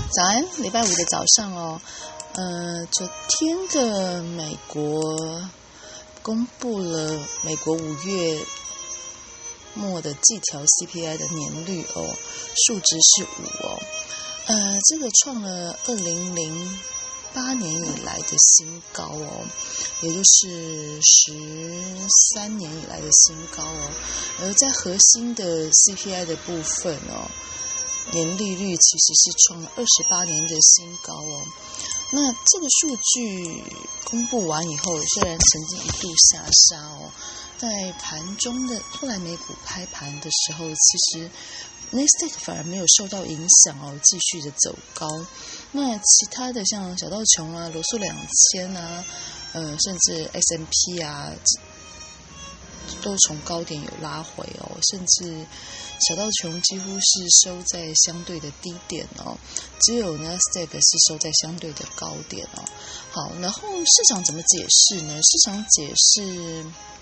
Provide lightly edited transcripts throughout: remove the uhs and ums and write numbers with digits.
早安，礼拜五的早上哦。昨天的美国公布了美国5月末的季调 CPI 的年率哦，数值是5哦。这个创了2008年以来的新高哦，也就是13年以来的新高哦。而在核心的 CPI 的部分哦，年利率其实是创了28年的新高哦。那这个数据公布完以后，虽然曾经一度下杀哦，在盘中的后来美股开盘的时候，其实 Nasdaq 反而没有受到影响哦，继续的走高。那其他的像小道琼啊、罗素2000啊，甚至 S&P 啊，都从高点有拉回哦，甚至小道琼几乎是收在相对的低点哦，只有 Nasdaq 是收在相对的高点哦。好，然后市场怎么解释呢？市场解释，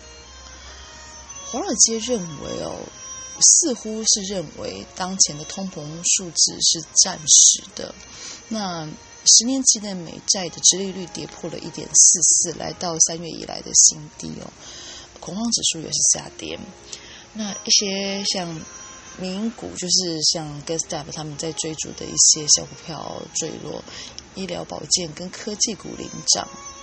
华尔街认为哦，似乎是认为当前的通膨数值是暂时的。那10年期的美债的殖利率跌破了 1.44， 来到3月以来的新低哦。恐慌指数也是下跌。那一些像民营股，就是像 GameStop 他们在追逐的一些小股票坠落，医疗保健跟科技股领涨。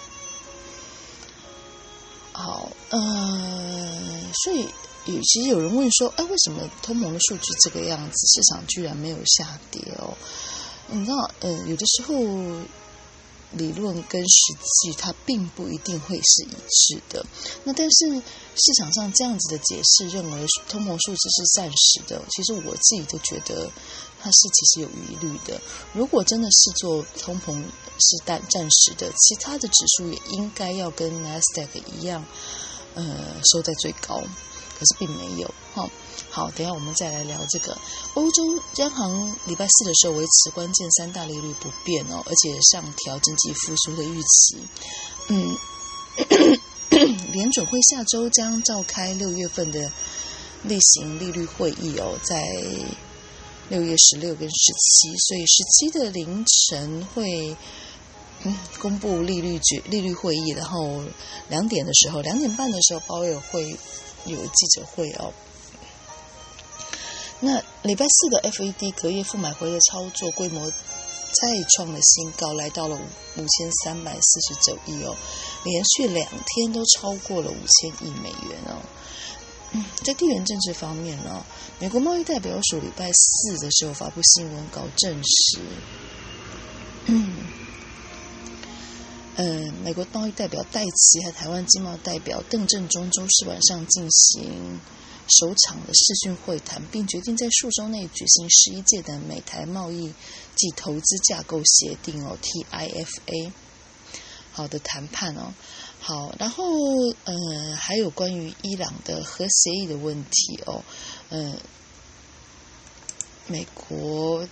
好，所以其实有人问说，为什么通膨的数据这个样子，市场居然没有下跌哦？你知道，有的时候理论跟实际它并不一定会是一致的。那但是市场上这样子的解释，认为通膨数字是暂时的，其实我自己都觉得它是其实有疑虑的。如果真的是做通膨是暂时的，其他的指数也应该要跟 Nasdaq 一样，收在最高，可是并没有。好，等一下我们再来聊这个。欧洲央行礼拜4的时候维持关键3大利率不变哦，而且上调经济复苏的预期。联准会下周将召开6月份的例行利率会议哦，在6月16跟17，所以17的凌晨会公布利率会议，然后2点半的时候鲍威尔会有记者会哦。那礼拜4的 FED 隔夜负买回的操作规模再创了新高，来到了5349亿哦，连续2天都超过了5000亿美元哦。在地缘政治方面呢，美国贸易代表署礼拜4的时候发布新闻稿证实，美国贸易代表戴琪和台湾经贸代表邓正中周四晚上进行首场的视讯会谈，并决定在数周内举行11届的美台贸易及投资架构协定哦 TIFA 好的谈判哦。好，然后还有关于伊朗的核协议的问题哦，美国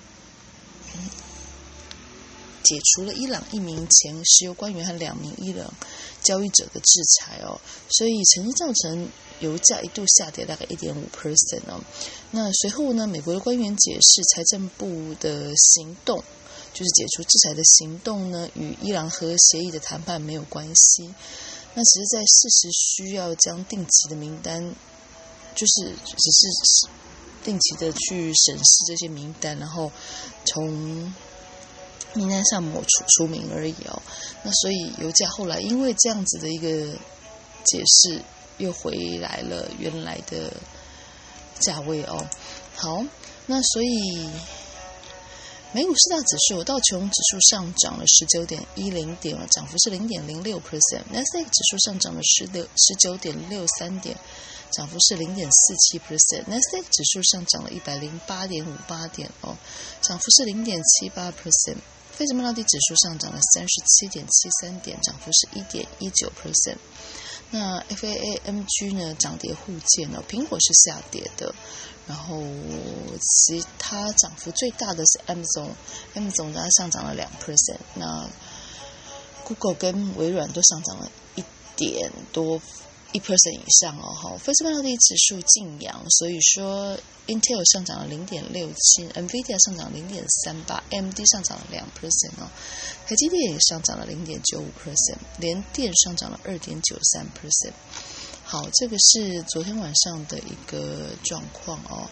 解除了伊朗1名前石油官员和2名伊朗交易者的制裁哦，所以曾经造成油价一度下跌大概 1.5% 哦。那随后呢，美国的官员解释，财政部的行动就是解除制裁的行动呢，与伊朗核协议的谈判没有关系。那只是在适时需要将定期的名单，就是只是定期的去审视这些名单，然后从名单上除名而已哦。那所以油价后来因为这样子的一个解释，又回来了原来的价位哦。好，那所以美股4大指数，道琼指数上涨了 19.10 点，涨幅是 0.06%， Nasdaq 指数上涨了 19.63 点，涨幅是 0.47%， Nasdaq 指数上涨了 108.58 点哦，涨幅是 0.78%， 费城半导体指数上涨了 37.73 点，涨幅是 1.19%。那 FAAMG 呢涨跌互见哦，苹果是下跌的，然后其他涨幅最大的是 Amazon 它上涨了 2%， 那 Google 跟微软都上涨了1点多 1% 以上哦。好，费城半导体指数净扬，所以说 Intel 上涨了0.67%，NVIDIA 上涨0.38%，AMD 上涨了2%哦，台积电也上涨了0.95%，联电上涨了2.93%。好，这个是昨天晚上的一个状况哦。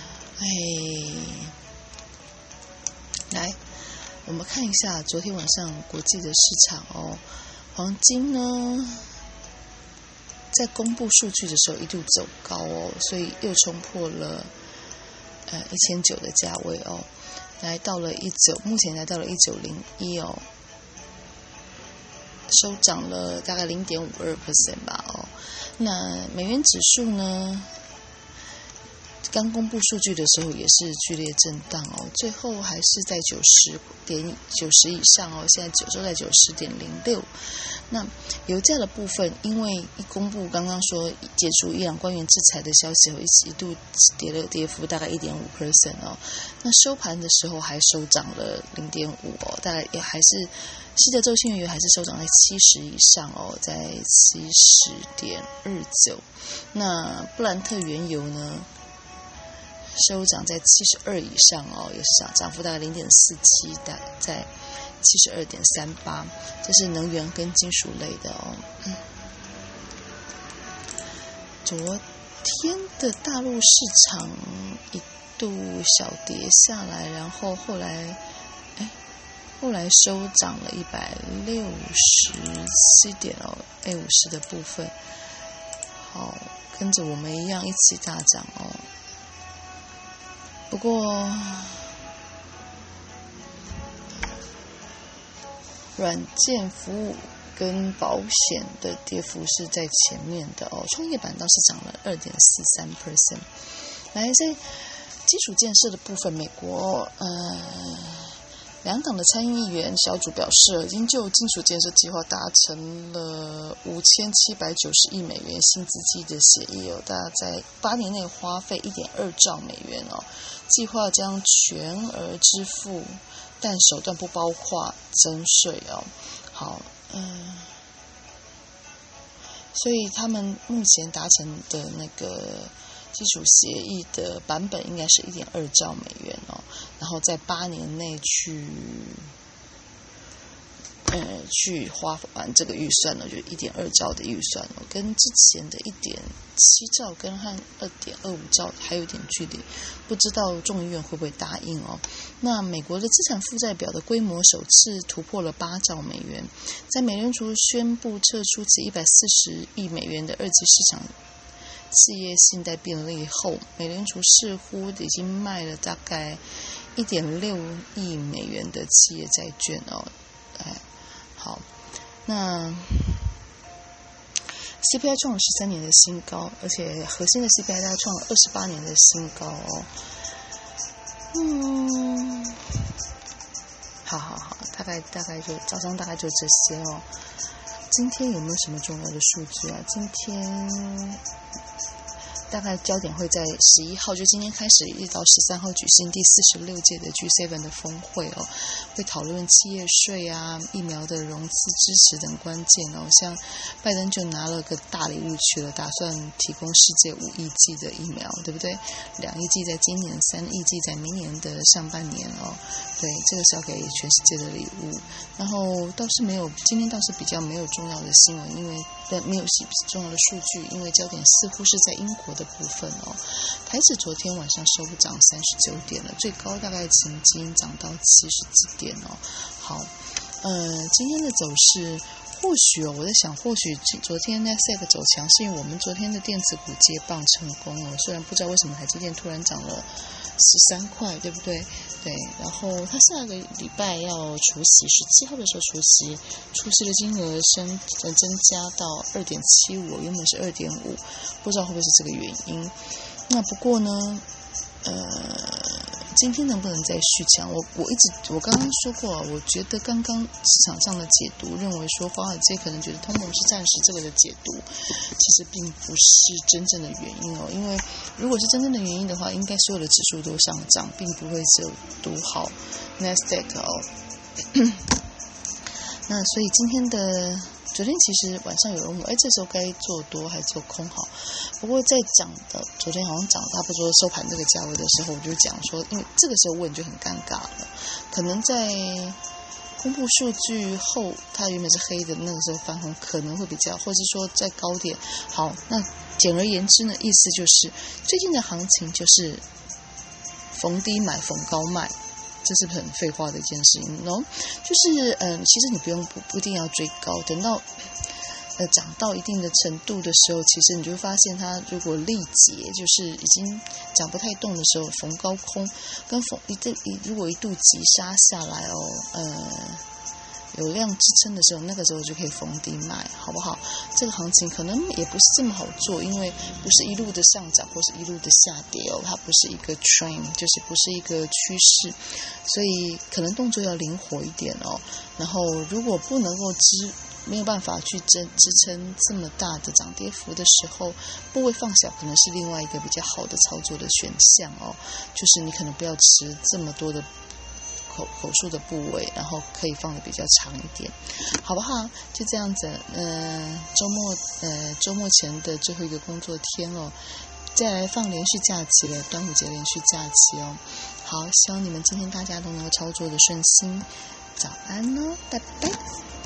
来，我们看一下昨天晚上国际的市场哦。黄金呢，在公布数据的时候一度走高哦，所以又冲破了1900的价位哦，目前来到了1901哦，收涨了大概0.52% 吧哦。那美元指数呢，刚公布数据的时候也是剧烈震荡哦，最后还是在90以上哦，现在收在90.06。那油价的部分，因为一公布刚刚说解除伊朗官员制裁的消息后，一度跌幅大概1.5% 哦。那收盘的时候还收涨了0.5哦，大概也还是西德州轻原油还是收涨在70以上哦，在70.29。那布兰特原油呢，收涨在72以上哦，也是涨幅大概0.47，在72.38，这是能源跟金属类的哦。昨天的大陆市场一度小跌下来，然后后来收涨了167点哦 ，A50 的部分，好，跟着我们一样一起大涨哦。不过软件服务跟保险的跌幅是在前面的哦，创业板倒是涨了2.43%。来，在基础建设的部分，美国两党的参议员小组表示，已经就基础建设计划达成了5790亿美元新资金的协议哦，大概在8年内花费1.2兆美元哦，计划将全额支付，但手段不包括征税哦。好，所以他们目前达成的那个基础协议的版本应该是1.2兆美元哦，然后在8年内去花完这个预算呢，就是1.2兆的预算哦，跟之前的1.7兆跟和2.25兆还有点距离，不知道众议院会不会答应哦。那美国的资产负债表的规模首次突破了8兆美元，在美联储宣布撤出其140亿美元的二级市场企业信贷便利后，美联储似乎已经卖了大概1.6亿美元的企业债券哦。好，那 CPI 创了13年的新高，而且核心的 CPI 大概创了28年的新高哦。好，大概就早上大概就这些哦。今天有没有什么重要的数据啊？今天大概焦点会在11号，就今天开始一直到13号举行第46届的 G7 的峰会哦，会讨论企业税啊、疫苗的融资支持等关键哦。像拜登就拿了个大礼物去了，打算提供世界5亿剂的疫苗，对不对？2亿剂在今年，3亿剂在明年的上半年哦。对，这个是要给全世界的礼物。然后今天倒是比较没有重要的新闻，因为没有重要的数据，因为焦点似乎是在英国的部分哦。台指昨天晚上收涨39点了，最高大概曾经涨到70几点哦。好，今天的走势或许我在想，或许昨天 Nasdaq 走强是因为我们昨天的电子股接棒成功哦，虽然不知道为什么台积电突然涨了13块，对不对？对，然后他下个礼拜要除息，17号的时候除息的金额增加到2.75，原本是2.5，不知道会不会是这个原因。那不过呢，今天能不能再续强？我刚刚说过，我觉得刚刚市场上的解读认为说华尔街可能觉得通膨是暂时这个的解读，其实并不是真正的原因哦。因为如果是真正的原因的话，应该所有的指数都上涨，并不会只有独好 Nasdaq 哦。那所以今天的昨天其实晚上有人问我，这时候该做多还是做空好？不过在讲的昨天好像涨差不多收盘这个价位的时候，我就讲说，因为这个时候问就很尴尬了，可能在公布数据后，它原本是黑的，那个时候翻红可能会比较，或者是说在高点。好，那简而言之呢，意思就是最近的行情就是逢低买，逢高卖。这是很废话的一件事情，no？ 就是其实你不一定要追高，等到涨到一定的程度的时候，其实你就会发现它如果力竭，就是已经涨不太动的时候，逢高空跟如果一度急杀下来有量支撑的时候，那个时候就可以逢低卖，好不好？这个行情可能也不是这么好做，因为不是一路的上涨或是一路的下跌哦，它不是一个 trend， 就是不是一个趋势，所以可能动作要灵活一点哦。然后如果不能够没有办法去支撑这么大的涨跌幅的时候，部位放小可能是另外一个比较好的操作的选项哦。就是你可能不要持这么多的口数的部位，然后可以放的比较长一点，好不好？就这样子，周末前的最后一个工作天哦，再来放连续假期了，端午节连续假期哦。好，希望你们今天大家都能够操作的顺心，早安哦，拜拜。